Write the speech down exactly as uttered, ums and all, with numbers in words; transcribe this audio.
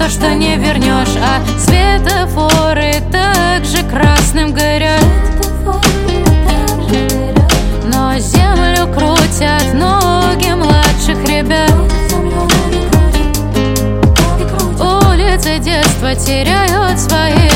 то, что не вернешь. А светофоры также красным горят, но землю крутят ноги младших ребят. Улицы детства теряют свои